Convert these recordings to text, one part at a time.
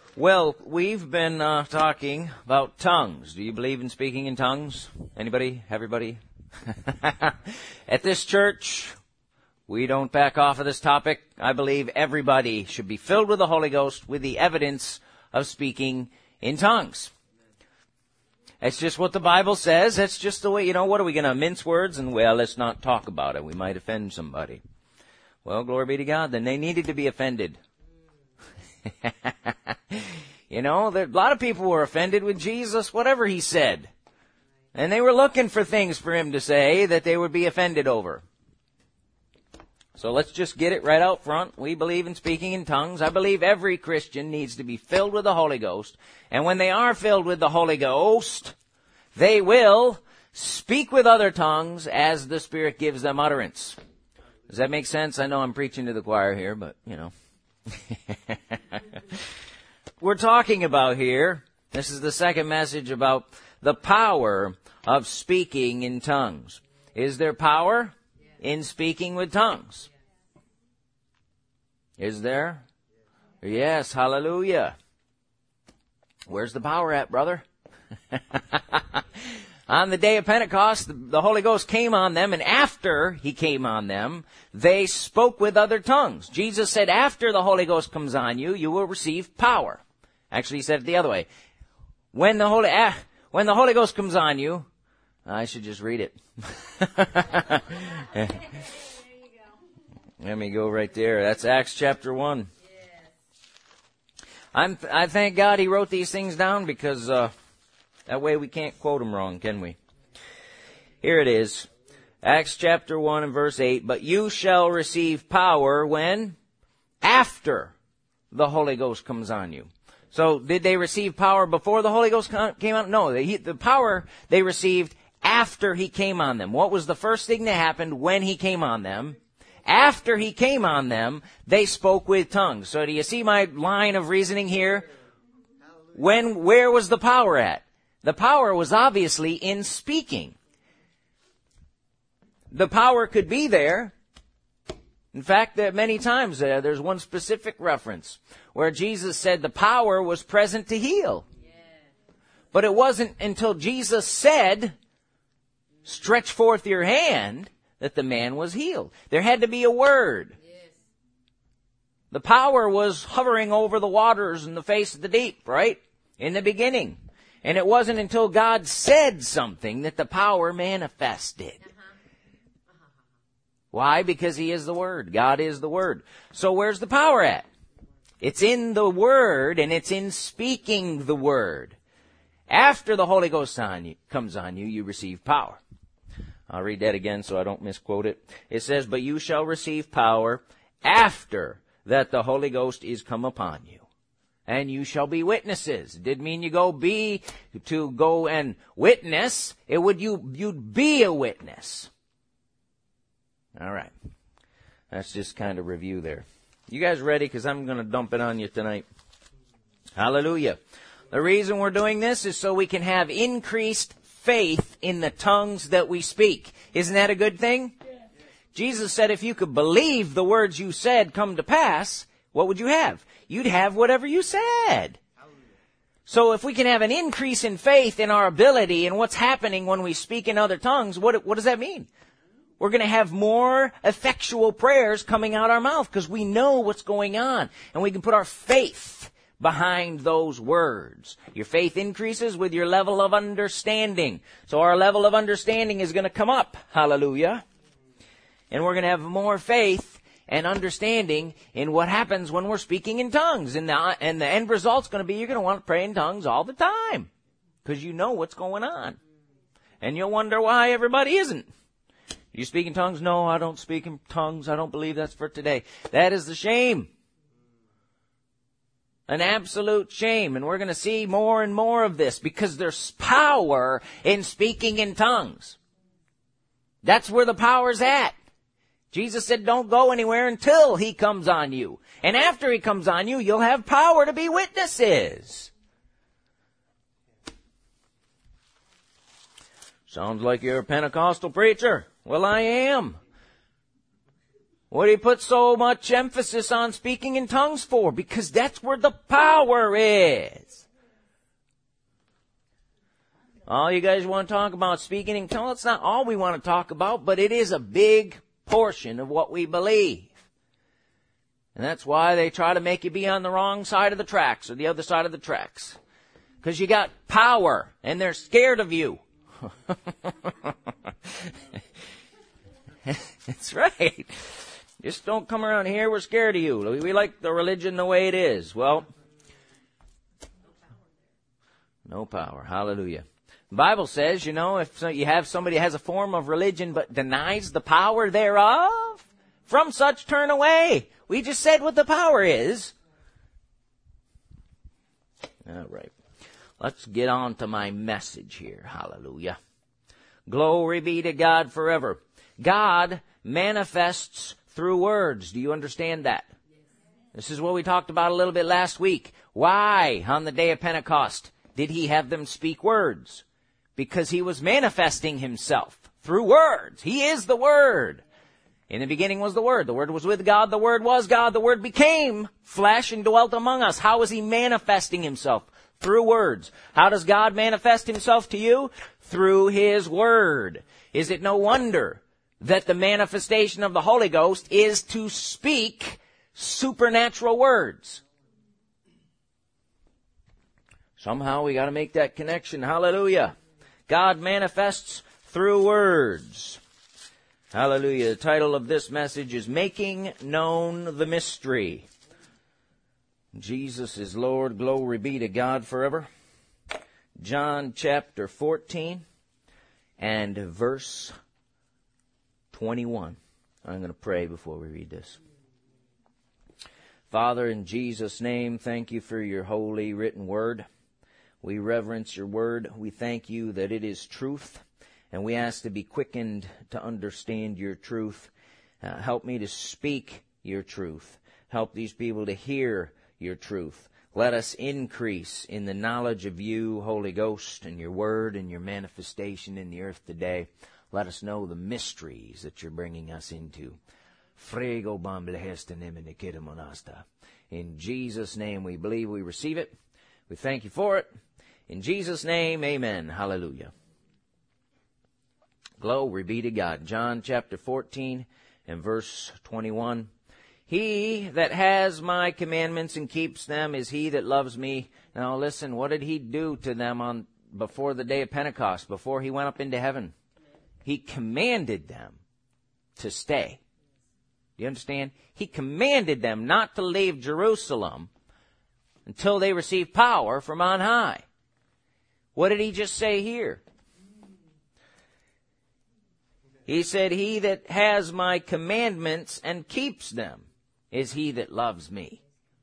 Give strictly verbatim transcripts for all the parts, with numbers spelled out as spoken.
Well, we've been uh, talking about tongues. Do you believe in speaking in tongues? Anybody? Everybody? At this church, we don't back off of this topic. I believe everybody should be filled with the Holy Ghost with the evidence of speaking in tongues. That's just what the Bible says. That's just the way, you know, what are we going to mince words? And, well, let's not talk about it. We might offend somebody. Well, glory be to God. Then they needed to be offended. You know, there, a lot of people were offended with Jesus, whatever he said. And they were looking for things for him to say that they would be offended over. So let's just get it right out front. We believe in speaking in tongues. I believe every Christian needs to be filled with the Holy Ghost. And when they are filled with the Holy Ghost, they will speak with other tongues as the Spirit gives them utterance. Does that make sense? I know I'm preaching to the choir here, but, you know. We're talking about here, this is the second message about the power of speaking in tongues. Is there power in speaking with tongues? Is there? Yes, hallelujah. Where's the power at, brother? On the day of Pentecost, the Holy Ghost came on them, and after he came on them, they spoke with other tongues. Jesus said, after the Holy Ghost comes on you, you will receive power. Actually, he said it the other way. When the Holy, ah, when the Holy Ghost comes on you, I should just read it. Let me go right there. That's Acts chapter one. I'm, I thank God he wrote these things down because, uh, that way we can't quote them wrong, can we? Here it is. Acts chapter one and verse eight. But you shall receive power when? After the Holy Ghost comes on you. So did they receive power before the Holy Ghost came on? No, they, the power they received after he came on them. What was the first thing that happened when he came on them? After he came on them, they spoke with tongues. So do you see my line of reasoning here? When, where was the power at? The power was obviously in speaking. The power could be there. In fact, there many times uh, there's one specific reference where Jesus said the power was present to heal. Yeah. But it wasn't until Jesus said, stretch forth your hand, that the man was healed. There had to be a word. Yes. The power was hovering over the waters and the face of the deep, right? In the beginning. And it wasn't until God said something that the power manifested. Why? Because he is the Word. God is the Word. So where's the power at? It's in the Word, and it's in speaking the Word. After the Holy Ghost on you, comes on you, you receive power. I'll read that again so I don't misquote it. It says, but you shall receive power after that the Holy Ghost is come upon you. And you shall be witnesses. It didn't mean you go be, to go and witness. It would you, you'd be a witness. All right. That's just kind of review there. You guys ready? Because I'm going to dump it on you tonight. Hallelujah. The reason we're doing this is so we can have increased faith in the tongues that we speak. Isn't that a good thing? Yeah. Jesus said if you could believe the words you said come to pass, what would you have? You'd have whatever you said. So if we can have an increase in faith in our ability and what's happening when we speak in other tongues, what, what does that mean? We're going to have more effectual prayers coming out our mouth because we know what's going on. And we can put our faith behind those words. Your faith increases with your level of understanding. So our level of understanding is going to come up. Hallelujah. And we're going to have more faith and understanding in what happens when we're speaking in tongues. And the, and the end result's going to be you're going to want to pray in tongues all the time because you know what's going on. And you'll wonder why everybody isn't. You speak in tongues? No, I don't speak in tongues. I don't believe that's for today. That is the shame. An absolute shame. And we're going to see more and more of this because there's power in speaking in tongues. That's where the power's at. Jesus said don't go anywhere until he comes on you. And after he comes on you, you'll have power to be witnesses. Sounds like you're a Pentecostal preacher. Well, I am. What do you put so much emphasis on speaking in tongues for? Because that's where the power is. All you guys want to talk about speaking in tongues, it's not all we want to talk about, but it is a big portion of what we believe. And that's why they try to make you be on the wrong side of the tracks or the other side of the tracks. Because you got power and they're scared of you. That's right. Just don't come around here, we're scared of you. We like the religion the way it is. Well, no power. Hallelujah. The Bible says, you know, if you have somebody who has a form of religion but denies the power thereof, from such turn away. We just said what the power is. All right. Let's get on to my message here. Hallelujah. Glory be to God forever. God manifests through words. Do you understand that? This is what we talked about a little bit last week. Why, on the day of Pentecost, did he have them speak words? Because he was manifesting himself through words. He is the Word. In the beginning was the Word. The Word was with God. The Word was God. The Word became flesh and dwelt among us. How is he manifesting himself? Through words. How does God manifest himself to you? Through his Word. Is it no wonder that the manifestation of the Holy Ghost is to speak supernatural words? Somehow we got to make that connection. Hallelujah. God manifests through words. Hallelujah. The title of this message is Making Known the Mystery. Jesus is Lord. Glory be to God forever. John chapter fourteen and verse twenty-one. I'm going to pray before we read this. Father, in Jesus' name, thank you for your holy written word. We reverence your word. We thank you that it is truth, and we ask to be quickened to understand your truth. Uh, help me to speak your truth. Help these people to hear your truth. Let us increase in the knowledge of you, Holy Ghost, and your word and your manifestation in the earth today. Let us know the mysteries that you're bringing us into. In Jesus' name we believe, we receive it. We thank you for it. In Jesus' name, amen. Hallelujah. Glory be to God. John chapter fourteen and verse twenty-one. He that has my commandments and keeps them is he that loves me. Now listen, what did he do to them on before the day of Pentecost, before he went up into heaven? He commanded them to stay. Do you understand? He commanded them not to leave Jerusalem until they received power from on high. What did he just say here? He said, he that has my commandments and keeps them is he that loves me.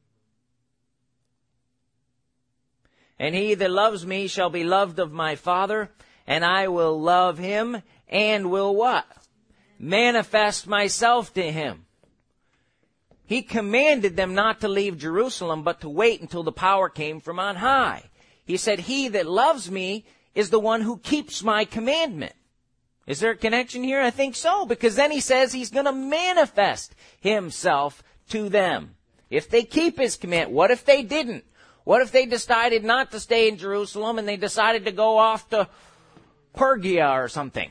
And he that loves me shall be loved of my Father, and I will love him and will what? Manifest myself to him. He commanded them not to leave Jerusalem, but to wait until the power came from on high. He said, he that loves me is the one who keeps my commandment. Is there a connection here? I think so, because then he says he's going to manifest himself to them. If they keep his command, what if they didn't? What if they decided not to stay in Jerusalem and they decided to go off to Pergia or something?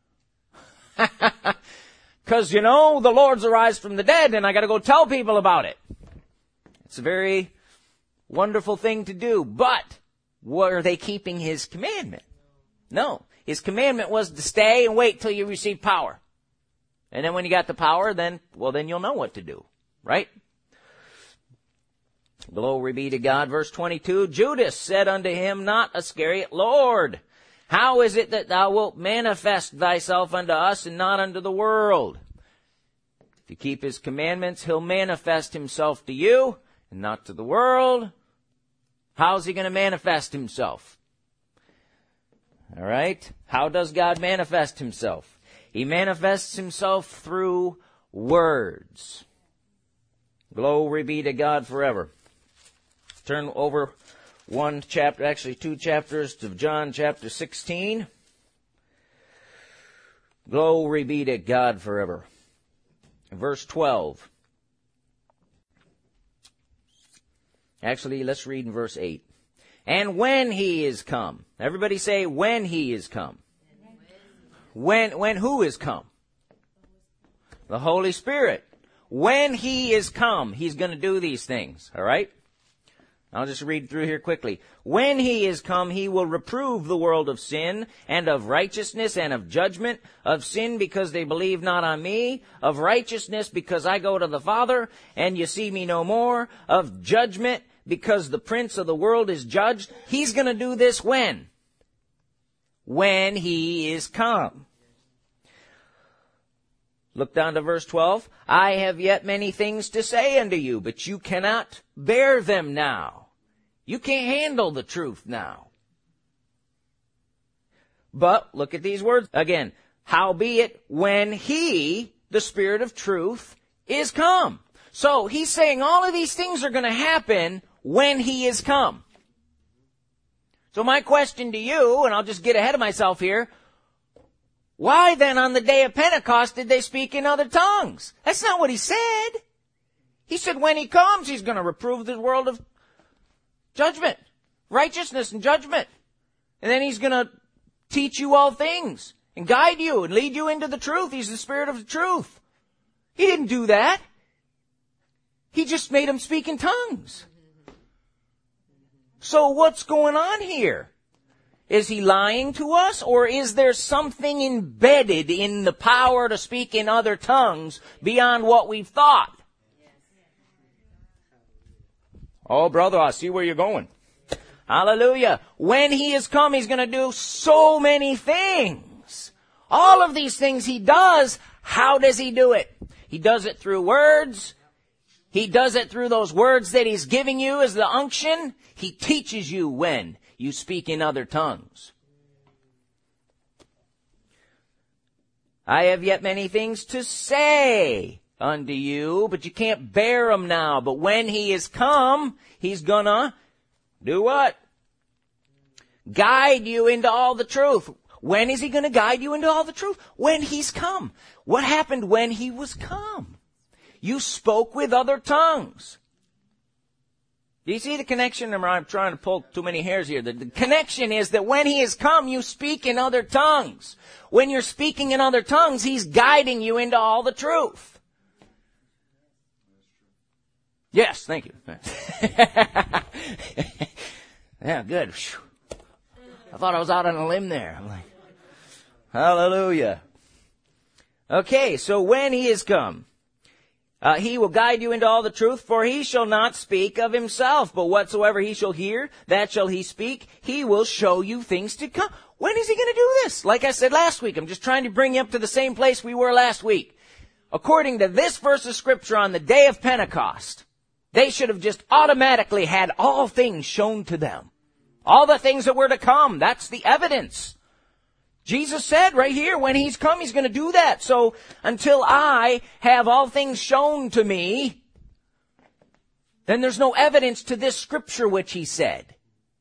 Because, you know, the Lord's arise from the dead and I got to go tell people about it. It's a very wonderful thing to do. But were they keeping his commandment? No. His commandment was to stay and wait till you receive power. And then when you got the power, then, well, then you'll know what to do. Right? Glory be to God. Verse twenty-two, Judas said unto him, not Iscariot, Lord, how is it that thou wilt manifest thyself unto us and not unto the world? If you keep his commandments, he'll manifest himself to you and not to the world. How's he going to manifest himself? All right. How does God manifest himself? He manifests himself through words. Glory be to God forever. Turn over one chapter, actually two chapters to John chapter sixteen. Glory be to God forever. verse twelve. Actually, let's read in verse eight. And when he is come. Everybody say, when he is come. When, when who is come? The Holy Spirit. When he is come, he's going to do these things. All right? I'll just read through here quickly. When he is come, he will reprove the world of sin and of righteousness and of judgment, of sin because they believe not on me, of righteousness because I go to the Father and you see me no more, of judgment because the prince of the world is judged. He's going to do this when? When he is come. Look down to verse twelve. I have yet many things to say unto you, but you cannot bear them now. You can't handle the truth now. But look at these words again. Howbeit, when he, the Spirit of truth, is come. So he's saying all of these things are going to happen when he is come. So my question to you, and I'll just get ahead of myself here, why then on the day of Pentecost did they speak in other tongues? That's not what he said. He said when he comes, he's going to reprove the world of judgment, righteousness and judgment. And then he's going to teach you all things and guide you and lead you into the truth. He's the Spirit of the truth. He didn't do that. He just made them speak in tongues. So what's going on here? Is he lying to us, or is there something embedded in the power to speak in other tongues beyond what we've thought? Oh, brother, I see where you're going. Hallelujah. When he is come, he's going to do so many things. All of these things he does, how does he do it? He does it through words. He does it through those words that he's giving you as the unction. He teaches you when you speak in other tongues. I have yet many things to say unto you, but you can't bear them now. But when he is come, he's gonna do what? Guide you into all the truth. When is he gonna guide you into all the truth? When he's come. What happened when he was come? You spoke with other tongues. Do you see the connection? I'm trying to pull too many hairs here. The, the connection is that when he has come, you speak in other tongues. When you're speaking in other tongues, he's guiding you into all the truth. Yes, thank you. Yeah, good. I thought I was out on a limb there. I'm like, hallelujah. Okay, so when he is come, Uh, he will guide you into all the truth, for he shall not speak of himself, but whatsoever he shall hear, that shall he speak. He will show you things to come. When is he going to do this? Like I said last week, I'm just trying to bring you up to the same place we were last week. According to this verse of Scripture on the day of Pentecost, they should have just automatically had all things shown to them. All the things that were to come. That's the evidence. Jesus said right here, when he's come, he's going to do that. So until I have all things shown to me, then there's no evidence to this scripture which he said.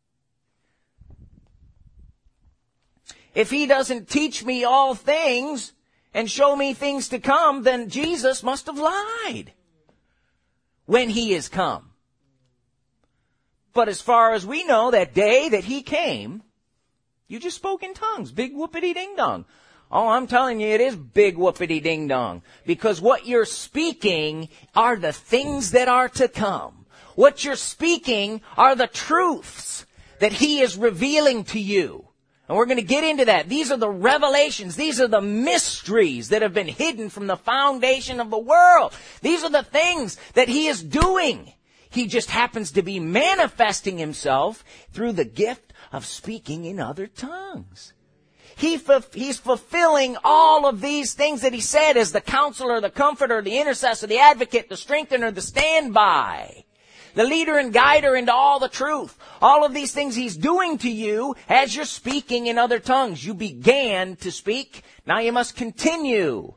If he doesn't teach me all things and show me things to come, then Jesus must have lied when he is come. But as far as we know, that day that he came, you just spoke in tongues. Big whoopity ding dong. Oh, I'm telling you, it is big whoopity ding dong. Because what you're speaking are the things that are to come. What you're speaking are the truths that he is revealing to you. And we're going to get into that. These are the revelations. These are the mysteries that have been hidden from the foundation of the world. These are the things that he is doing. He just happens to be manifesting himself through the gift of speaking in other tongues. He, he's fulfilling all of these things that he said as the counselor, the comforter, the intercessor, the advocate, the strengthener, the standby, the leader and guider into all the truth. All of these things he's doing to you as you're speaking in other tongues. You began to speak. Now you must continue.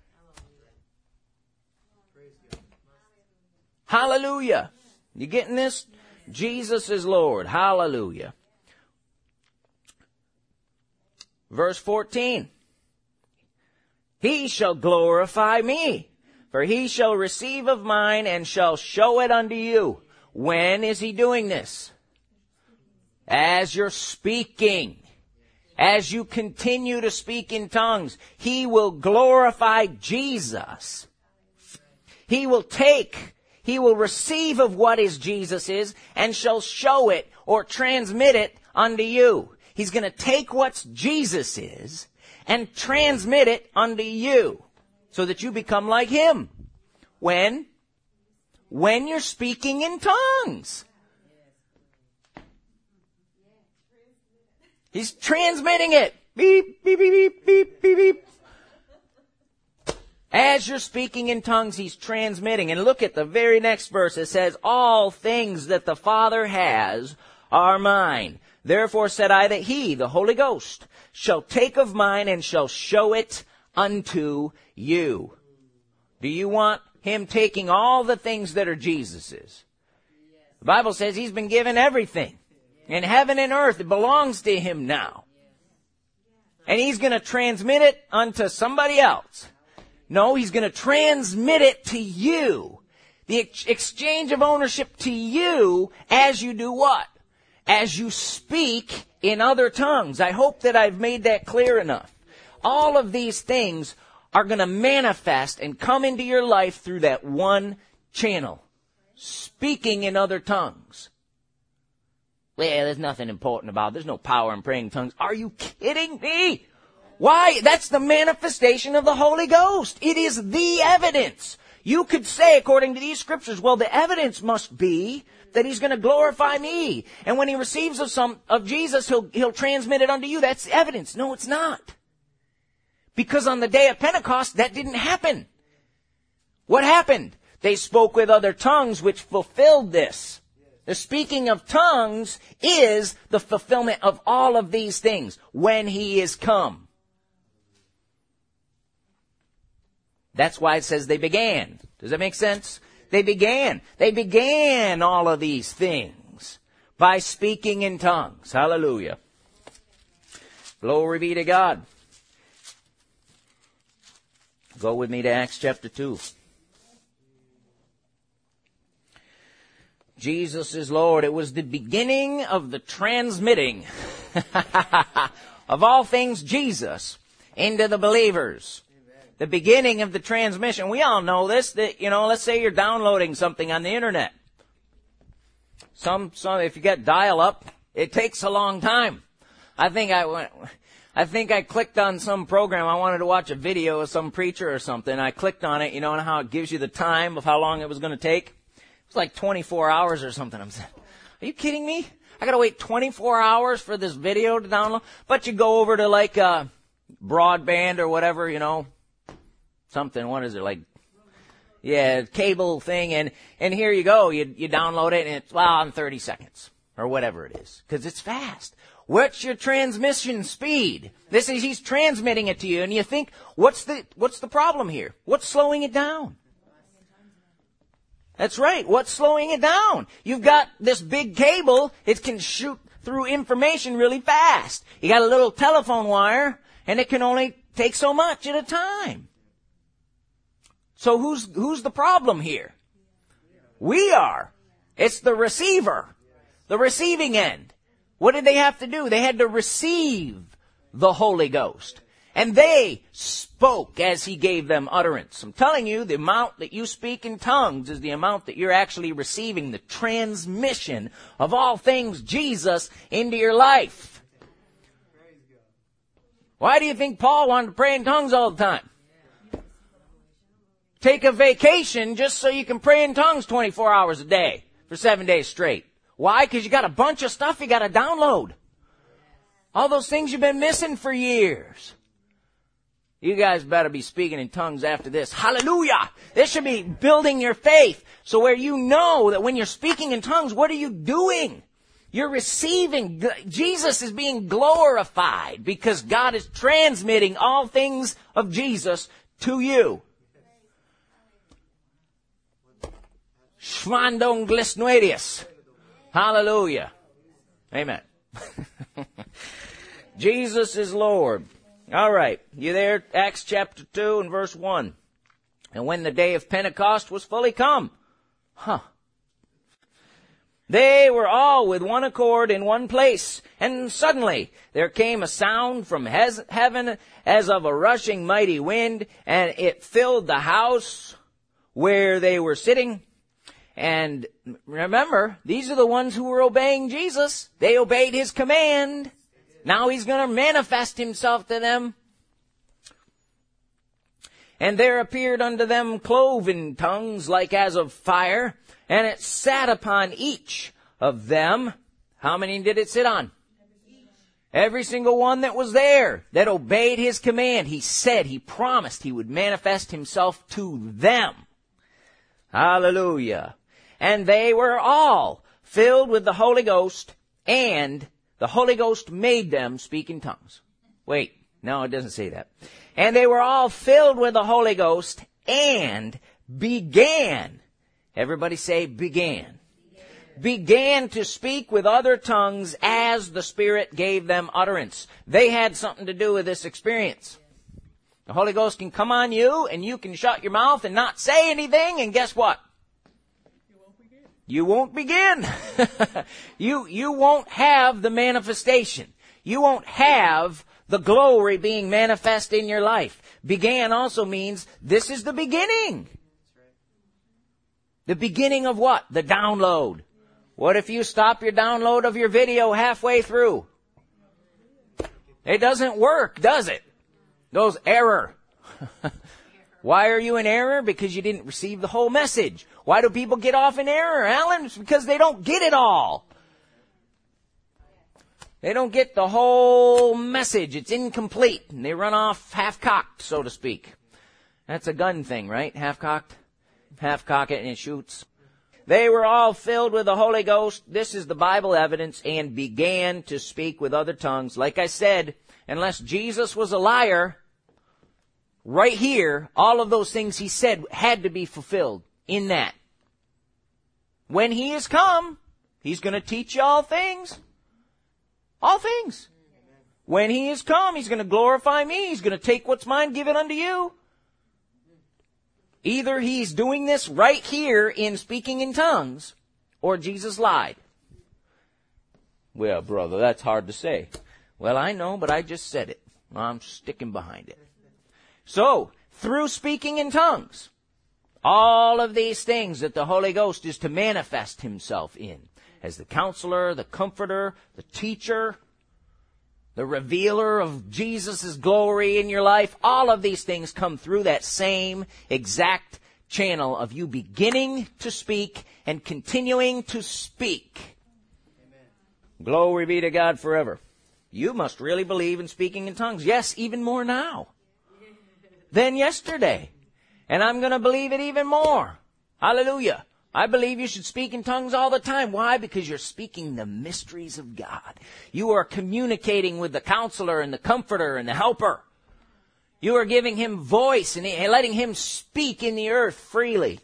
Hallelujah. You getting this? Jesus is Lord. Hallelujah. Verse fourteen. He shall glorify me, For he shall receive of mine and shall show it unto you. When is he doing this? As you're speaking. As you continue to speak in tongues, he will glorify Jesus. He will take, he will receive of what is Jesus is and shall show it or transmit it unto you. He's going to take what's Jesus is and transmit it unto you so that you become like him. When? When you're speaking in tongues. He's transmitting it. Beep, beep, beep, beep, beep, beep, beep. As you're speaking in tongues, he's transmitting. And look at the very next verse. It says, all things that the Father has are mine. Therefore said I that he, the Holy Ghost, shall take of mine and shall show it unto you. Do you want him taking all the things that are Jesus's? The Bible says he's been given everything. In heaven and earth, it belongs to him now. And he's going to transmit it unto somebody else. No, he's going to transmit it to you. The ex- exchange of ownership to you as you do what? As you speak in other tongues. I hope that I've made that clear enough. All of these things are going to manifest and come into your life through that one channel. Speaking in other tongues. Well, there's nothing important about it. There's no power in praying in tongues. Are you kidding me? Why? That's the manifestation of the Holy Ghost. It is the evidence. You could say, according to these scriptures, well, the evidence must be that he's going to glorify me. And when he receives of some of Jesus, he'll, he'll transmit it unto you. That's evidence. No, it's not. Because on the day of Pentecost, that didn't happen. What happened? They spoke with other tongues, which fulfilled this. The speaking of tongues is the fulfillment of all of these things when he is come. That's why it says they began. Does that make sense? They began. They began all of these things by speaking in tongues. Hallelujah. Glory be to God. Go with me to Acts chapter two. Jesus is Lord. It was the beginning of the transmitting of all things Jesus into the believers. The beginning of the transmission. We all know this, that, you know, let's say you're downloading something on the internet. Some, some, if you get dial-up, it takes a long time. I think I went, I think I clicked on some program. I wanted to watch a video of some preacher or something. I clicked on it, you know, and how it gives you the time of how long it was going to take. It's like twenty-four hours or something. I'm saying, are you kidding me? I got to wait twenty-four hours for this video to download. But you go over to like uh, broadband or whatever, you know, something. What is it like? Yeah, cable thing, and and here you go. You you download it, and it's well in thirty seconds or whatever it is, because it's fast. What's your transmission speed? This is he's transmitting it to you, and you think, what's the what's the problem here? What's slowing it down? That's right. What's slowing it down? You've got this big cable. It can shoot through information really fast. You got a little telephone wire, and it can only take so much at a time. So who's who's the problem here? We are. It's the receiver. The receiving end. What did they have to do? They had to receive the Holy Ghost. And they spoke as he gave them utterance. I'm telling you, the amount that you speak in tongues is the amount that you're actually receiving the transmission of all things Jesus into your life. Why do you think Paul wanted to pray in tongues all the time? Take a vacation just so you can pray in tongues twenty-four hours a day for seven days straight. Why? Because you got a bunch of stuff you got to download. All those things you've been missing for years. You guys better be speaking in tongues after this. Hallelujah! This should be building your faith. So where you know that when you're speaking in tongues, what are you doing? You're receiving. Jesus is being glorified because God is transmitting all things of Jesus to you. Schwandung glesnuerius. Hallelujah. Amen. Jesus is Lord. All right. You there? Acts chapter two and verse one. And when the day of Pentecost was fully come, huh, they were all with one accord in one place. And suddenly there came a sound from hes- heaven as of a rushing mighty wind, and it filled the house where they were sitting. And remember, these are the ones who were obeying Jesus. They obeyed his command. Now he's going to manifest himself to them. And there appeared unto them cloven tongues like as of fire, and it sat upon each of them. How many did it sit on? Every single one that was there, that obeyed his command. He said, he promised he would manifest himself to them. Hallelujah. And they were all filled with the Holy Ghost, and the Holy Ghost made them speak in tongues. Wait, no, it doesn't say that. And they were all filled with the Holy Ghost and began. Everybody say began. Began to speak with other tongues as the Spirit gave them utterance. They had something to do with this experience. The Holy Ghost can come on you and you can shut your mouth and not say anything, and guess what? You won't begin. you, you won't have the manifestation. You won't have the glory being manifest in your life. Began also means this is the beginning. The beginning of what? The download. What if you stop your download of your video halfway through? It doesn't work, does it? Goes error. Why are you in error? Because you didn't receive the whole message. Why do people get off in error, Alan? It's because they don't get it all. They don't get the whole message. It's incomplete. And they run off half-cocked, so to speak. That's a gun thing, right? Half-cocked? Half-cock it and it shoots. They were all filled with the Holy Ghost. This is the Bible evidence, and began to speak with other tongues. Like I said, unless Jesus was a liar, right here, all of those things he said had to be fulfilled in that. When he is come, he's going to teach you all things. All things. When he is come, he's going to glorify me. He's going to take what's mine, give it unto you. Either he's doing this right here in speaking in tongues, or Jesus lied. Well, brother, that's hard to say. Well, I know, but I just said it. I'm sticking behind it. So, through speaking in tongues, all of these things that the Holy Ghost is to manifest himself in, as the counselor, the comforter, the teacher, the revealer of Jesus' glory in your life, all of these things come through that same exact channel of you beginning to speak and continuing to speak. Amen. Glory be to God forever. You must really believe in speaking in tongues. Yes, even more now than yesterday. And I'm going to believe it even more. Hallelujah. I believe you should speak in tongues all the time. Why? Because you're speaking the mysteries of God. You are communicating with the counselor and the comforter and the helper. You are giving him voice and letting him speak in the earth freely.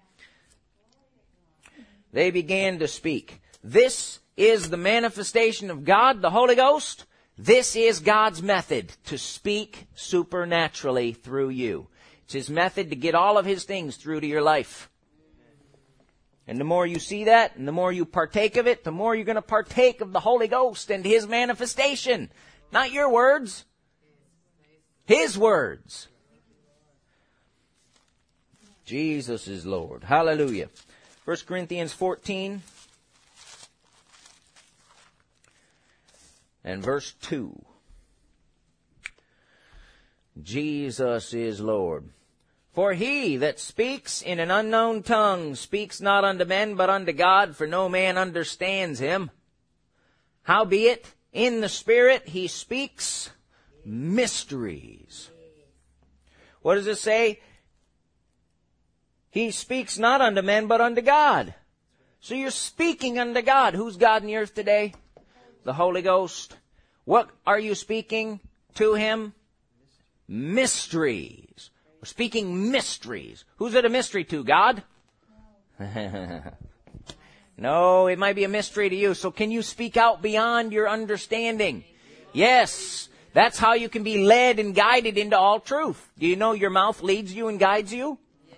They began to speak. This is the manifestation of God, the Holy Ghost. This is God's method to speak supernaturally through you. It's his method to get all of his things through to your life. And the more you see that, and the more you partake of it, the more you're going to partake of the Holy Ghost and his manifestation. Not your words. His words. Jesus is Lord. Hallelujah. First Corinthians fourteen and verse two. Jesus is Lord. For he that speaks in an unknown tongue speaks not unto men, but unto God, for no man understands him. Howbeit, in the Spirit he speaks mysteries. What does it say? He speaks not unto men, but unto God. So you're speaking unto God. Who's God in the earth today? The Holy Ghost. What are you speaking to him? Mysteries. We're speaking mysteries. Who's it a mystery to? God? No, it might be a mystery to you. So can you speak out beyond your understanding? Yes. That's how you can be led and guided into all truth. Do you know your mouth leads you and guides you?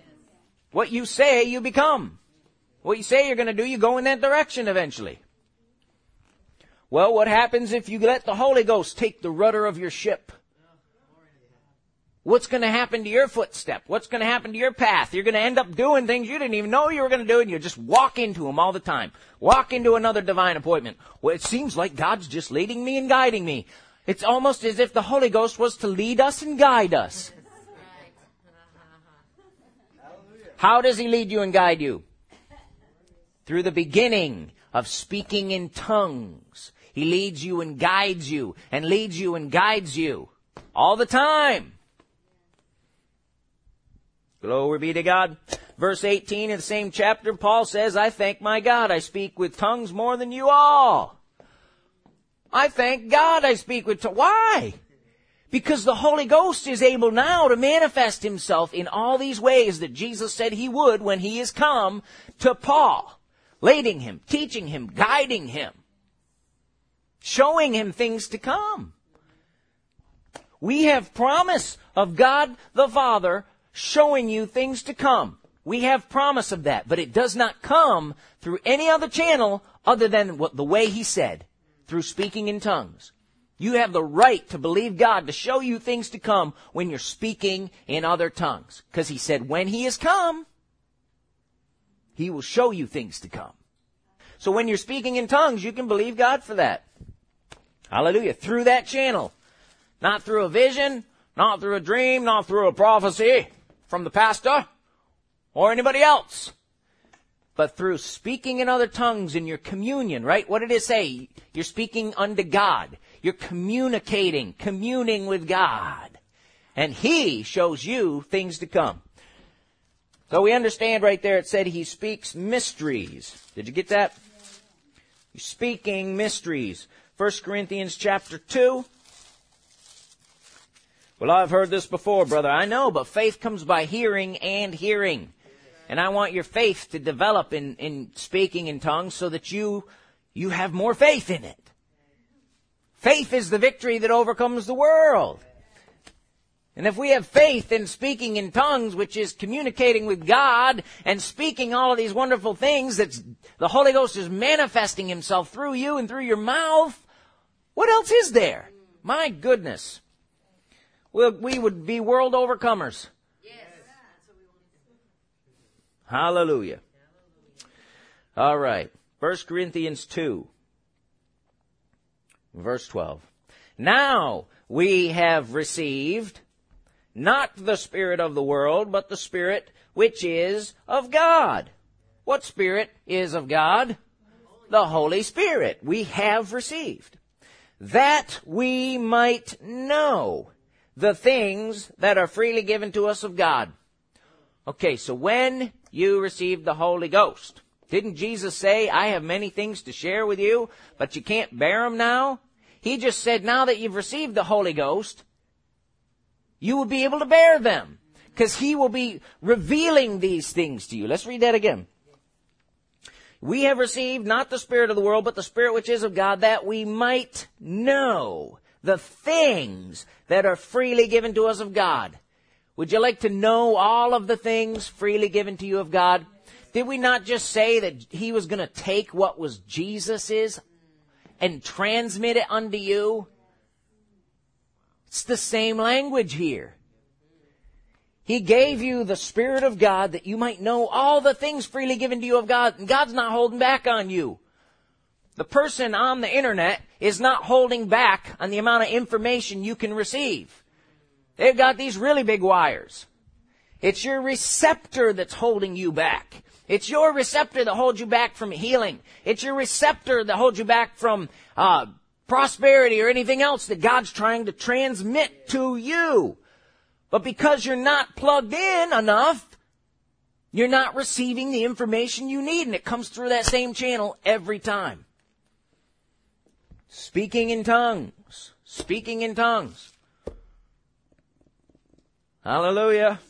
What you say, you become. What you say you're going to do, you go in that direction eventually. Well, what happens if you let the Holy Ghost take the rudder of your ship? What's going to happen to your footstep? What's going to happen to your path? You're going to end up doing things you didn't even know you were going to do, and you just walk into them all the time. Walk into another divine appointment. Well, it seems like God's just leading me and guiding me. It's almost as if the Holy Ghost was to lead us and guide us. How does He lead you and guide you? Through the beginning of speaking in tongues. He leads you and guides you and leads you and guides you all the time. Glory be to God. Verse eighteen of the same chapter, Paul says, I thank my God I speak with tongues more than you all. I thank God I speak with tongues. Why? Because the Holy Ghost is able now to manifest Himself in all these ways that Jesus said He would when He is come to Paul, leading him, teaching him, guiding him, showing him things to come. We have promise of God the Father showing you things to come. We have promise of that, but it does not come through any other channel other than what the way He said, through speaking in tongues. You have the right to believe God to show you things to come when you're speaking in other tongues. Because He said when He is come, He will show you things to come. So when you're speaking in tongues, you can believe God for that. Hallelujah. Through that channel. Not through a vision, not through a dream, not through a prophecy from the pastor or anybody else. But through speaking in other tongues in your communion, right? What did it say? You're speaking unto God. You're communicating, communing with God. And He shows you things to come. So we understand right there it said He speaks mysteries. Did you get that? He's speaking mysteries. First Corinthians chapter two. Well, I've heard this before, brother. I know, but faith comes by hearing and hearing. And I want your faith to develop in, in speaking in tongues so that you, you have more faith in it. Faith is the victory that overcomes the world. And if we have faith in speaking in tongues, which is communicating with God and speaking all of these wonderful things, that the Holy Ghost is manifesting Himself through you and through your mouth, what else is there? My goodness. We'll, we would be world overcomers. Yes. Hallelujah. All right. First Corinthians two, verse twelve. Now we have received not the spirit of the world, but the Spirit which is of God. What Spirit is of God? The Holy Spirit we have received, that we might know the things that are freely given to us of God. Okay, so when you received the Holy Ghost, didn't Jesus say, I have many things to share with you, but you can't bear them now? He just said, now that you've received the Holy Ghost, you will be able to bear them, because He will be revealing these things to you. Let's read that again. We have received not the spirit of the world, but the Spirit which is of God, that we might know the things that are freely given to us of God. Would you like to know all of the things freely given to you of God? Did we not just say that He was going to take what was Jesus's and transmit it unto you? It's the same language here. He gave you the Spirit of God that you might know all the things freely given to you of God. And God's not holding back on you. The person on the internet is not holding back on the amount of information you can receive. They've got these really big wires. It's your receptor that's holding you back. It's your receptor that holds you back from healing. It's your receptor that holds you back from uh, prosperity or anything else that God's trying to transmit to you. But because you're not plugged in enough, you're not receiving the information you need, and it comes through that same channel every time. Speaking in tongues. Speaking in tongues. Hallelujah.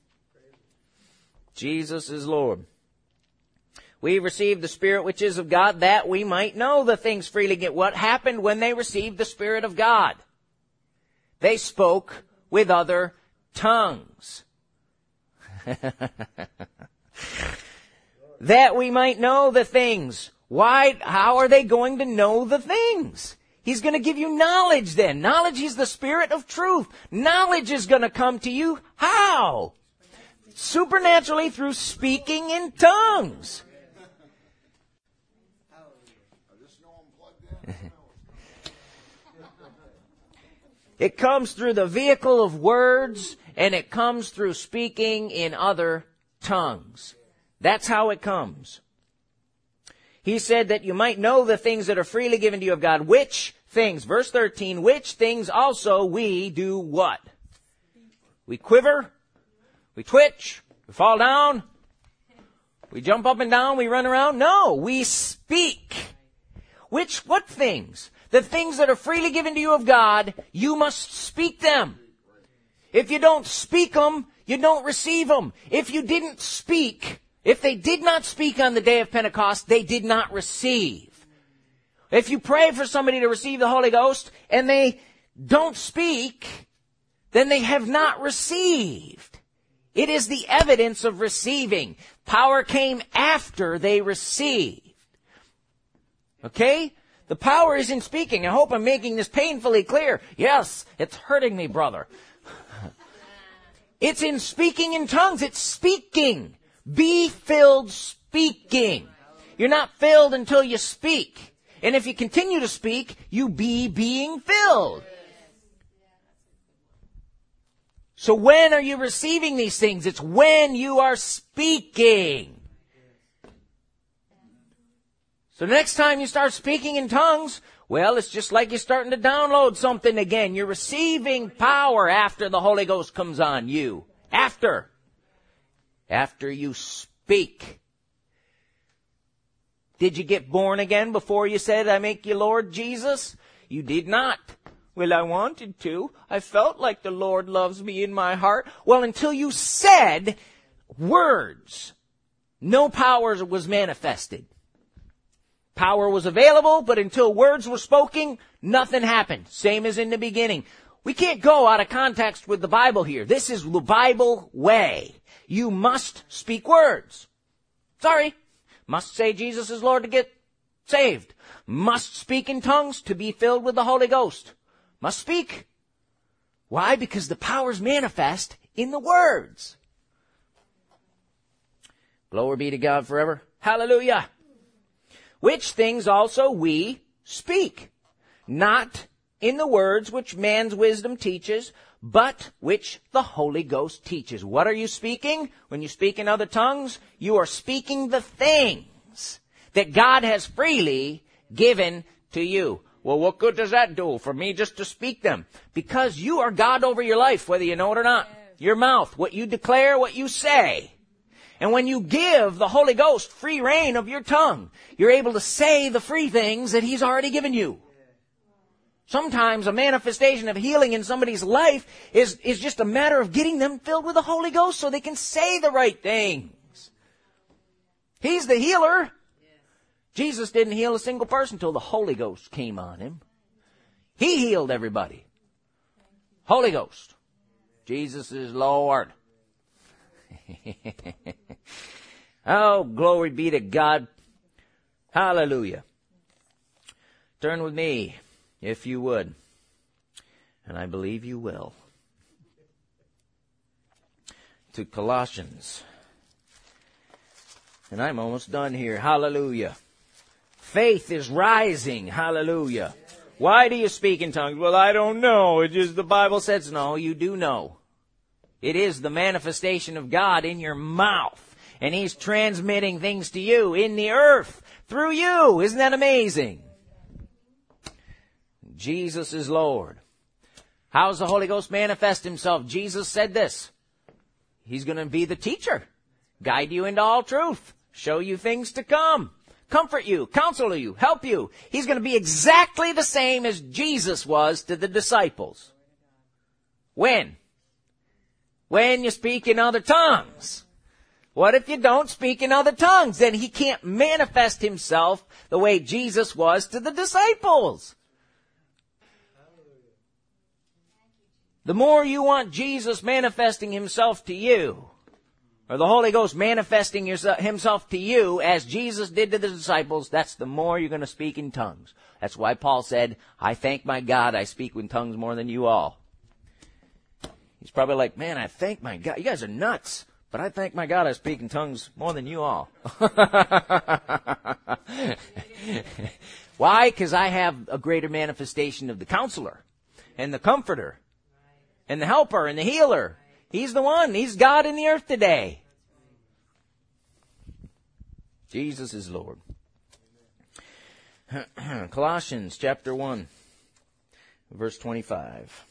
Jesus is Lord. We received the Spirit which is of God, that we might know the things freely given. What happened when they received the Spirit of God? They spoke with other tongues. That we might know the things. Why? How are they going to know the things? He's going to give you knowledge then. Knowledge is the spirit of truth. Knowledge is going to come to you. How? Supernaturally through speaking in tongues. It comes through the vehicle of words, and it comes through speaking in other tongues. That's how it comes. He said that you might know the things that are freely given to you of God. Which things? Verse thirteen, which things also we do what? We quiver, we twitch, we fall down, we jump up and down, we run around. No, we speak. Which, what things? The things that are freely given to you of God, you must speak them. If you don't speak them, you don't receive them. If you didn't speak, if they did not speak on the day of Pentecost, they did not receive. If you pray for somebody to receive the Holy Ghost and they don't speak, then they have not received. It is the evidence of receiving. Power came after they received. Okay? The power is in speaking. I hope I'm making this painfully clear. Yes, it's hurting me, brother. It's in speaking in tongues. It's speaking. Be filled speaking. You're not filled until you speak. And if you continue to speak, you be being filled. So when are you receiving these things? It's when you are speaking. So next time you start speaking in tongues, well, it's just like you're starting to download something again. You're receiving power after the Holy Ghost comes on you. After. After you speak. Did you get born again before you said, I make you Lord Jesus? You did not. Well, I wanted to. I felt like the Lord loves me in my heart. Well, until you said words, no power was manifested. Power was available, but until words were spoken, nothing happened. Same as in the beginning. We can't go out of context with the Bible here. This is the Bible way. You must speak words. Sorry. Must say Jesus is Lord to get saved. Must speak in tongues to be filled with the Holy Ghost. Must speak. Why? Because the power's manifest in the words. Glory be to God forever. Hallelujah. Which things also we speak, not in the words which man's wisdom teaches, but which the Holy Ghost teaches. What are you speaking? When you speak in other tongues, you are speaking the things that God has freely given to you. Well, what good does that do for me just to speak them? Because you are God over your life, whether you know it or not. Your mouth, what you declare, what you say. And when you give the Holy Ghost free reign of your tongue, you're able to say the free things that He's already given you. Sometimes a manifestation of healing in somebody's life is, is just a matter of getting them filled with the Holy Ghost so they can say the right things. He's the healer. Jesus didn't heal a single person until the Holy Ghost came on Him. He healed everybody. Holy Ghost. Jesus is Lord. Oh, glory be to God. Hallelujah. Turn with me, if you would. And I believe you will. To Colossians. And I'm almost done here. Hallelujah. Faith is rising. Hallelujah. Why do you speak in tongues? Well, I don't know. It's just the Bible says no. You do know. It is the manifestation of God in your mouth. And He's transmitting things to you in the earth through you. Isn't that amazing? Jesus is Lord. How does the Holy Ghost manifest Himself? Jesus said this. He's going to be the teacher. Guide you into all truth. Show you things to come. Comfort you. Counsel you. Help you. He's going to be exactly the same as Jesus was to the disciples. When? When you speak in other tongues. What if you don't speak in other tongues? Then He can't manifest Himself the way Jesus was to the disciples. The more you want Jesus manifesting Himself to you, or the Holy Ghost manifesting yourself, himself to you as Jesus did to the disciples, that's the more you're going to speak in tongues. That's why Paul said, I thank my God I speak in tongues more than you all. He's probably like, man, I thank my God. You guys are nuts. But I thank my God I speak in tongues more than you all. Why? Because I have a greater manifestation of the counselor and the comforter and the helper and the healer. He's the one. He's God in the earth today. Jesus is Lord. Colossians chapter one, verse twenty-five.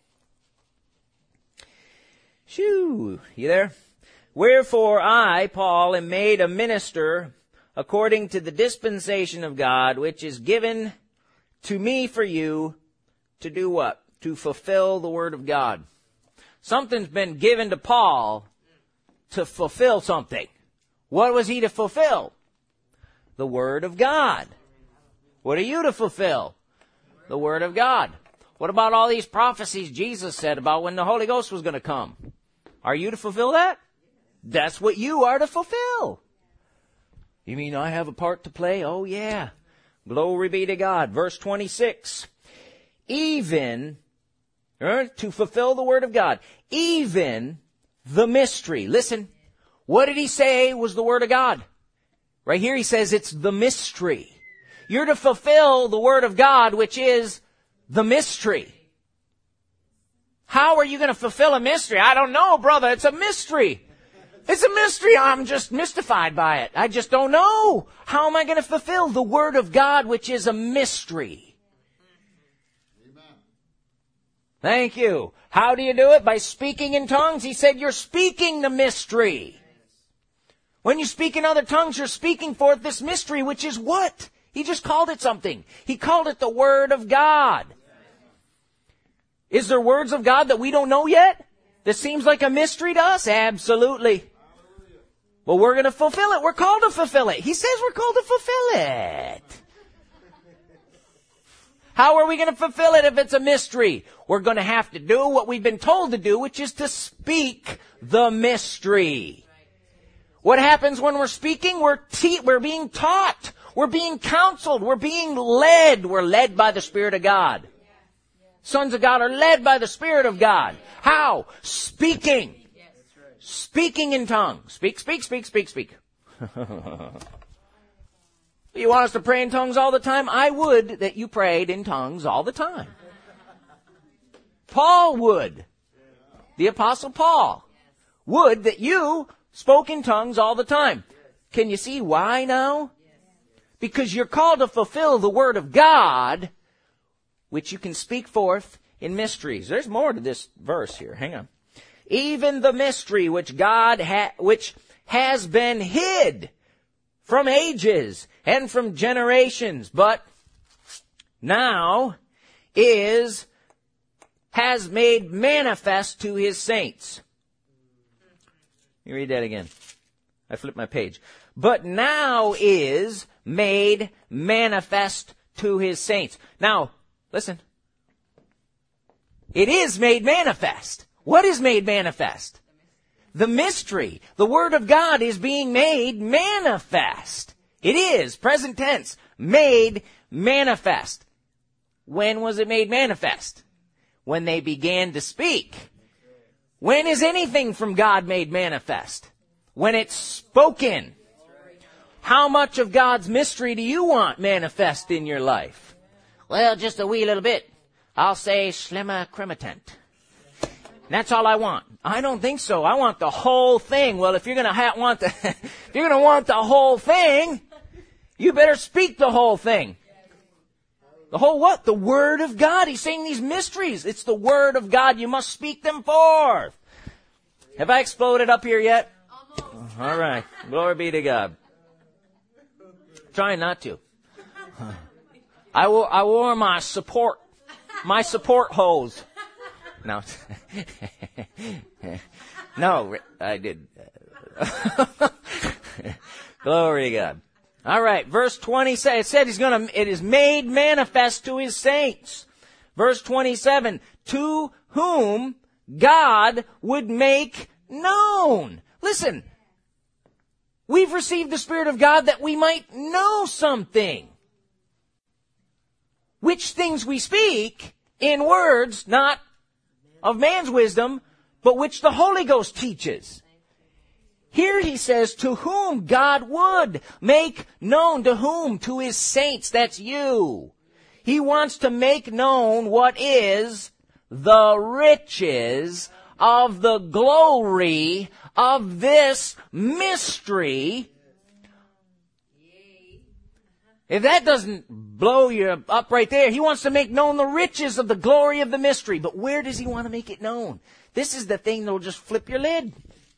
Shoo! You there? Wherefore I, Paul, am made a minister according to the dispensation of God, which is given to me for you to do what? To fulfill the word of God. Something's been given to Paul to fulfill something. What was he to fulfill? The word of God. What are you to fulfill? The word of God. What about all these prophecies Jesus said about when the Holy Ghost was going to come? Are you to fulfill that? That's what you are to fulfill. You mean I have a part to play? Oh yeah. Glory be to God. Verse twenty-six. Even, er, to fulfill the word of God, even the mystery. Listen, what did he say was the word of God? Right here he says it's the mystery. You're to fulfill the word of God, which is the mystery. How are you going to fulfill a mystery? I don't know, brother. It's a mystery. It's a mystery. I'm just mystified by it. I just don't know. How am I going to fulfill the word of God, which is a mystery? Amen. Thank you. How do you do it? By speaking in tongues. He said you're speaking the mystery. When you speak in other tongues, you're speaking forth this mystery, which is what? He just called it something. He called it the word of God. Is there words of God that we don't know yet? That seems like a mystery to us? Absolutely. Well, we're going to fulfill it. We're called to fulfill it. He says we're called to fulfill it. How are we going to fulfill it if it's a mystery? We're going to have to do what we've been told to do, which is to speak the mystery. What happens when we're speaking? We're te- we're being taught. We're being counseled. We're being led. We're led by the Spirit of God. Sons of God are led by the Spirit of God. How? Speaking. Speaking in tongues. Speak, speak, speak, speak, speak. You want us to pray in tongues all the time? I would that you prayed in tongues all the time. Paul would. The Apostle Paul would that you spoke in tongues all the time. Can you see why now? Because you're called to fulfill the Word of God, which you can speak forth in mysteries. There's more to this verse here. Hang on. Even the mystery which God ha- which has been hid from ages and from generations, but now is has made manifest to his saints. Let me read that again. I flipped my page. But now is made manifest to his saints. Now, listen. It is made manifest. What is made manifest? The mystery. The Word of God is being made manifest. It is, present tense, made manifest. When was it made manifest? When they began to speak. When is anything from God made manifest? When it's spoken. How much of God's mystery do you want manifest in your life? Well, just a wee little bit. I'll say schlimmer crematent. That's all I want. I don't think so. I want the whole thing. Well, if you're going to ha- want the, if you're going to want the whole thing, you better speak the whole thing. The whole what? The Word of God. He's saying these mysteries. It's the Word of God. You must speak them forth. Have I exploded up here yet? Almost. All right. Glory be to God. Trying not to. I wore, I wore my support, my support hose. No. No, I did. Glory to God. All right, verse twenty, it said he's going to, it is made manifest to his saints. Verse twenty-seven, to whom God would make known. Listen, We've received the Spirit of God that we might know something. Which things we speak in words, not of man's wisdom, but which the Holy Ghost teaches. Here he says, to whom God would make known. To whom? To his saints. That's you. He wants to make known what is the riches of the glory of this mystery. If that doesn't blow you up right there, he wants to make known the riches of the glory of the mystery. But where does he want to make it known? This is the thing that will just flip your lid.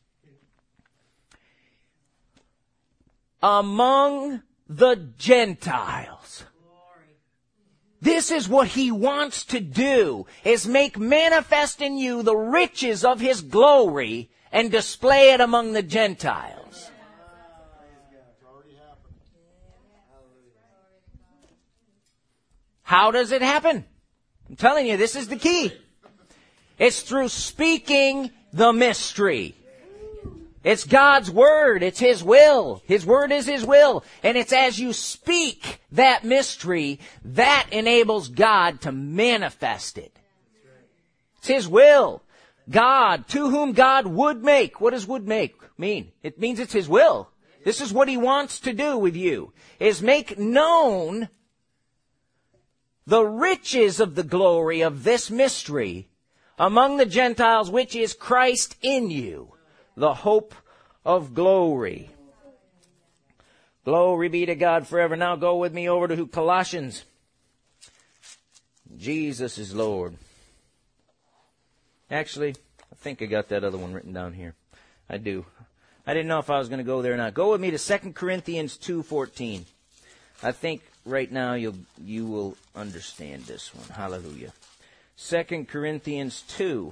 Among the Gentiles. This is what he wants to do, is make manifest in you the riches of his glory and display it among the Gentiles. How does it happen? I'm telling you, this is the key. It's through speaking the mystery. It's God's Word. It's His will. His Word is His will. And it's as you speak that mystery, that enables God to manifest it. It's His will. God, to whom God would make. What does would make mean? It means it's His will. This is what He wants to do with you, is make known the riches of the glory of this mystery among the Gentiles, which is Christ in you, the hope of glory. Glory be to God forever. Now go with me over to Colossians. Jesus is Lord. Actually, I think I got that other one written down here. I do. I didn't know if I was going to go there or not. Go with me to Second Corinthians two fourteen. I think right now you'll, you will understand this one. Hallelujah. Second Corinthians two.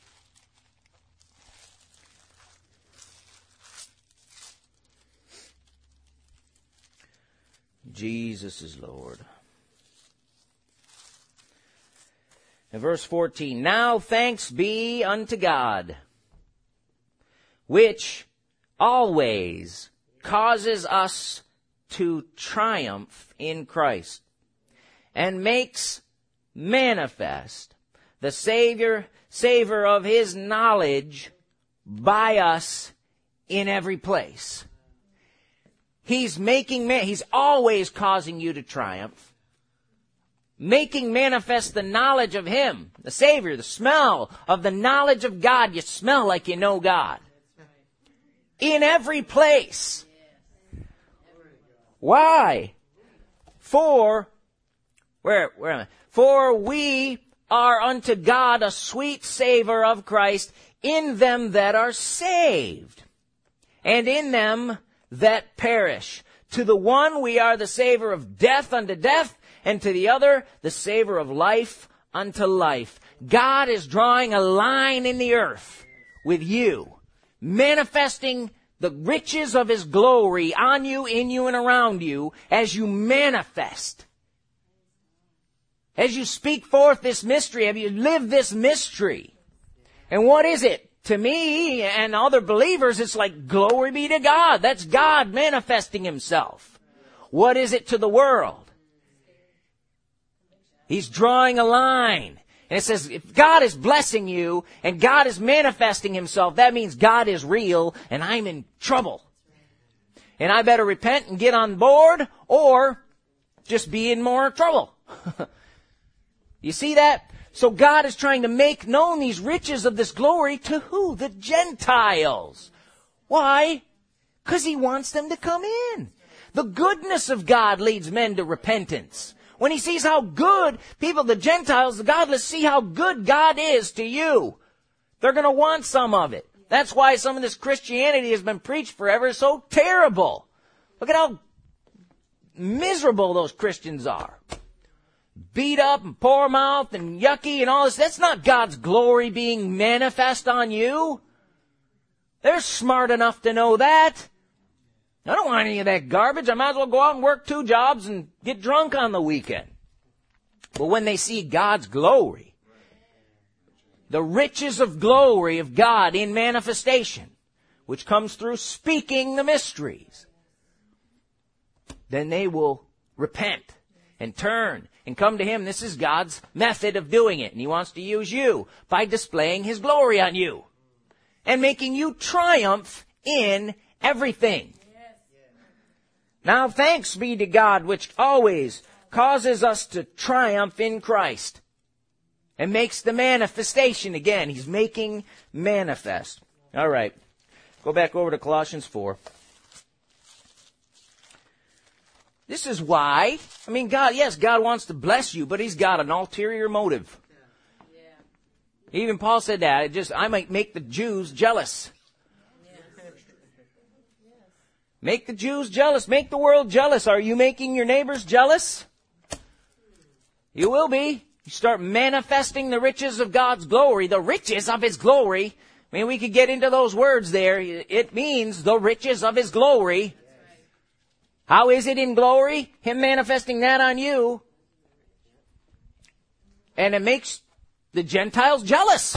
Jesus is Lord. In verse fourteen, now thanks be unto God, which always causes us to triumph in Christ, and makes manifest the Savior, savor of His knowledge by us in every place. He's making, He's always causing you to triumph, making manifest the knowledge of Him, the Savior, the smell of the knowledge of God. You smell like you know God. In every place. Why? For, where, where am I? For we are unto God a sweet savor of Christ in them that are saved, and in them that perish. To the one we are the savor of death unto death, and to the other the savor of life unto life. God is drawing a line in the earth with you, manifesting the riches of His glory on you, in you, and around you as you manifest. As you speak forth this mystery, have you lived this mystery? And what is it? To me and other believers, it's like, glory be to God. That's God manifesting Himself. What is it to the world? He's drawing a line. And it says, if God is blessing you and God is manifesting Himself, that means God is real and I'm in trouble. And I better repent and get on board or just be in more trouble. You see that? So God is trying to make known these riches of this glory to who? The Gentiles. Why? Because He wants them to come in. The goodness of God leads men to repentance. When He sees how good people, the Gentiles, the godless, see how good God is to you, they're going to want some of it. That's why some of this Christianity has been preached forever so terrible. Look at how miserable those Christians are. Beat up and poor-mouthed and yucky and all this. That's not God's glory being manifest on you. They're smart enough to know that. I don't want any of that garbage. I might as well go out and work two jobs and get drunk on the weekend. But when they see God's glory, the riches of glory of God in manifestation, which comes through speaking the mysteries, then they will repent and turn and come to Him. This is God's method of doing it. And He wants to use you by displaying His glory on you and making you triumph in everything. Now thanks be to God, which always causes us to triumph in Christ and makes the manifestation again. He's making manifest. All right. Go back over to Colossians four. This is why, I mean, God, yes, God wants to bless you, but He's got an ulterior motive. Yeah. Even Paul said that. It just, I might make the Jews jealous. Make the Jews jealous. Make the world jealous. Are you making your neighbors jealous? You will be. You start manifesting the riches of God's glory, the riches of His glory. I mean, we could get into those words there. It means the riches of His glory. How is it in glory? Him manifesting that on you. And it makes the Gentiles jealous.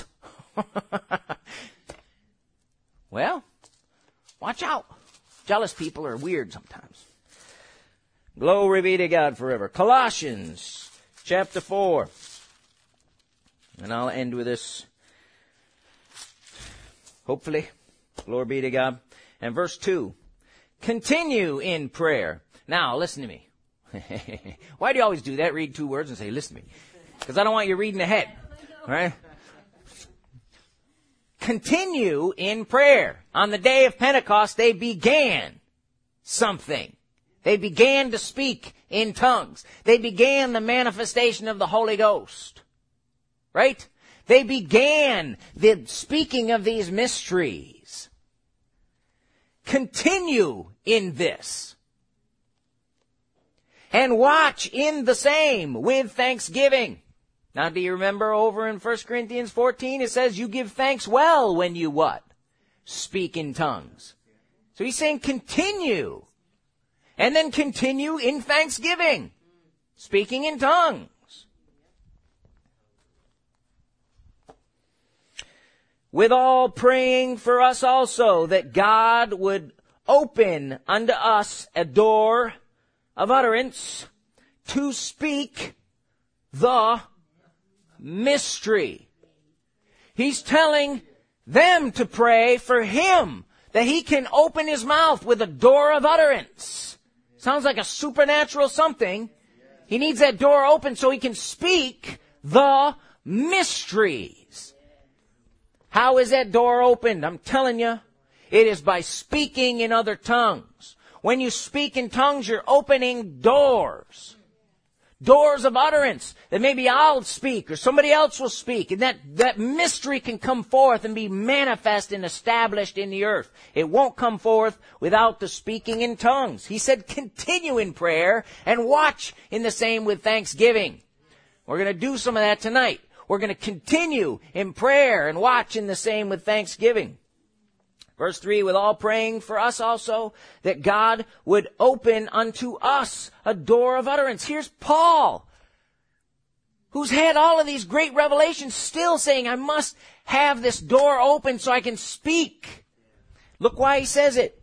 Well, watch out. Jealous people are weird sometimes. Glory be to God forever. Colossians chapter four. And I'll end with this. Hopefully. Glory be to God. And verse two. Continue in prayer. Now, listen to me. Why do you always do that? Read two words and say, listen to me. Because I don't want you reading ahead. All right? Continue in prayer. On the day of Pentecost, they began something. They began to speak in tongues. They began the manifestation of the Holy Ghost. Right? They began the speaking of these mysteries. Continue in this. And watch in the same with thanksgiving. Now, do you remember over in First Corinthians fourteen, it says you give thanks well when you what? Speak in tongues. So he's saying continue. And then continue in thanksgiving. Speaking in tongues. With all praying for us also, that God would open unto us a door of utterance to speak the mystery. He's telling them to pray for Him, that He can open His mouth with a door of utterance. Sounds like a supernatural something. He needs that door open so He can speak the mysteries. How is that door opened? I'm telling you, it is by speaking in other tongues. When you speak in tongues, you're opening doors. Doors of utterance that maybe I'll speak or somebody else will speak. And that, that mystery can come forth and be manifest and established in the earth. It won't come forth without the speaking in tongues. He said, continue in prayer and watch in the same with thanksgiving. We're going to do some of that tonight. We're going to continue in prayer and watch in the same with thanksgiving. Verse three, with all praying for us also, that God would open unto us a door of utterance. Here's Paul, who's had all of these great revelations, still saying, I must have this door open so I can speak. Look why he says it.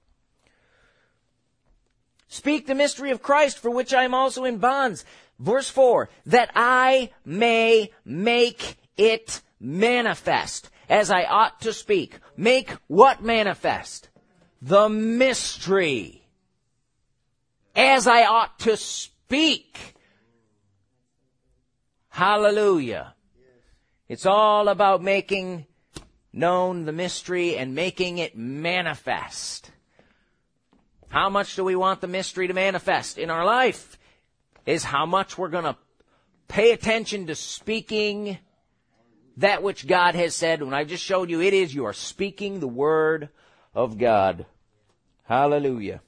Speak the mystery of Christ, for which I am also in bonds. Verse four, that I may make it manifest, as I ought to speak. Make what manifest? The mystery. As I ought to speak. Hallelujah. It's all about making known the mystery and making it manifest. How much do we want the mystery to manifest in our life? Is how much we're going to pay attention to speaking that which God has said. When I just showed you, it is you are speaking the word of God. Hallelujah.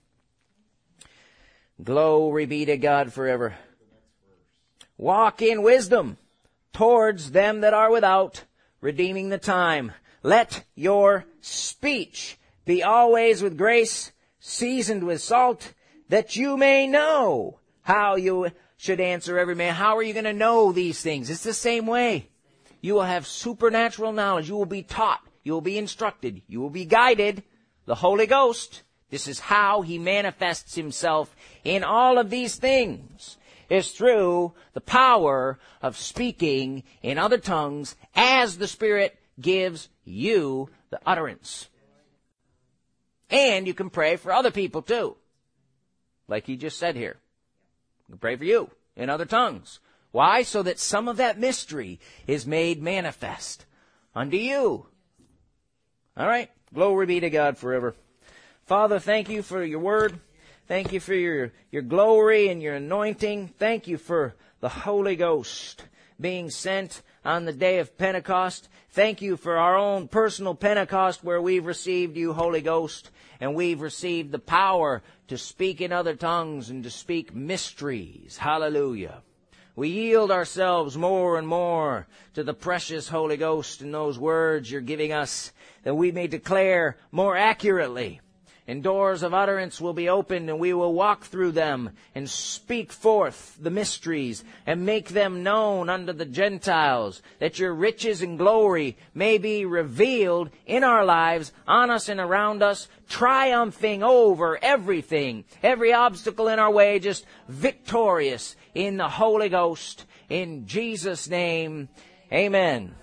Glory be to God forever. Walk in wisdom towards them that are without, redeeming the time. Let your speech be always with grace, seasoned with salt, that you may know how you should answer every man. How are you going to know these things? It's the same way. You will have supernatural knowledge. You will be taught You will be instructed. You will be guided. The Holy Ghost, this is how He manifests Himself in all of these things, is through the power of speaking in other tongues as the Spirit gives you the utterance. And you can pray for other people too, like He just said here. You can pray for you in other tongues. Why? So that some of that mystery is made manifest unto you. All right. Glory be to God forever. Father, thank you for your word. Thank you for your, your glory and your anointing. Thank you for the Holy Ghost being sent on the day of Pentecost. Thank you for our own personal Pentecost where we've received you, Holy Ghost, and we've received the power to speak in other tongues and to speak mysteries. Hallelujah. We yield ourselves more and more to the precious Holy Ghost and those words you're giving us, that we may declare more accurately. And doors of utterance will be opened, and we will walk through them and speak forth the mysteries and make them known unto the Gentiles, that your riches and glory may be revealed in our lives, on us and around us, triumphing over everything, every obstacle in our way, just victorious in the Holy Ghost. In Jesus' name, amen.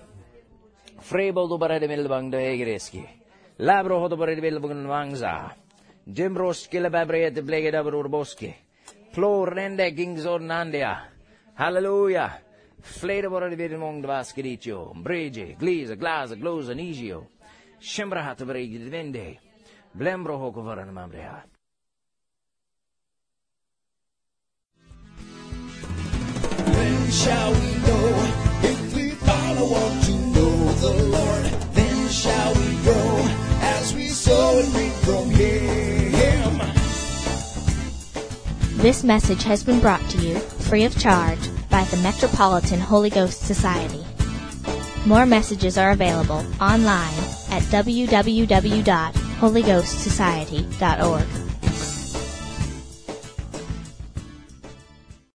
Labro hodo bore bel bugun wangza. Jimbros kila babre de blege da burboske. Plo rende gingzor nandia. Hallelujah. Flede bore bel mong de baskedicio. Brege, gliza, glaza, gloza, nigio. Shembra hat brege de vende. Blembro hoko varan mambrea. When shall we know if we follow on to know the Lord? Then shall we grow as we sow and reap from Him. This message has been brought to you free of charge by the Metropolitan Holy Ghost Society. More messages are available online at w w w dot holy ghost society dot org.